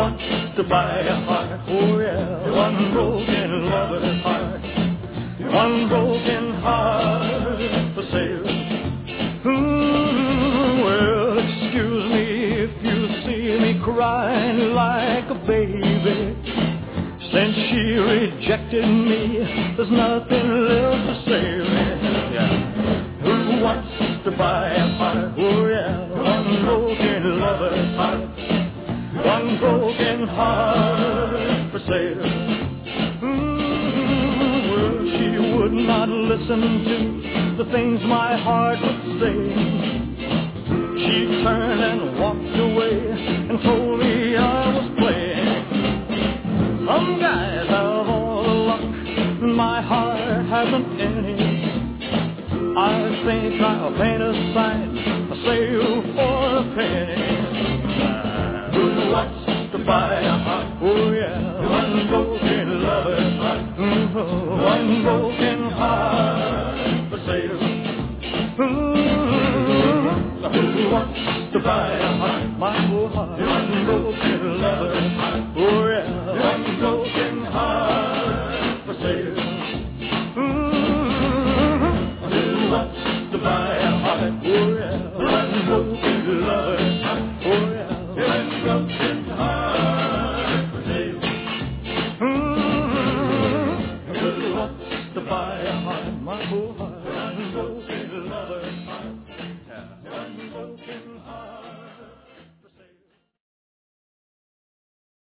wants to buy a heart? Oh yeah, one broken lover's heart. One broken heart for sale. Well, excuse me if you see me crying like a baby. Since she rejected me, there's nothing left to say. Yeah. Who wants to buy a heart? Oh yeah, one broken lover's heart. One broken heart for sale. Well, she would not listen to the things my heart would say. She turned and walked away and told me I was playing. Some guys have all the luck, my heart hasn't any. I think I'll paint a sign, a sale for a penny. Who wants to buy a heart? Oh yeah, one broken lover's heart. One broken heart for sale. Who wants to buy a heart? My poor heart. One broken lover's heart. Oh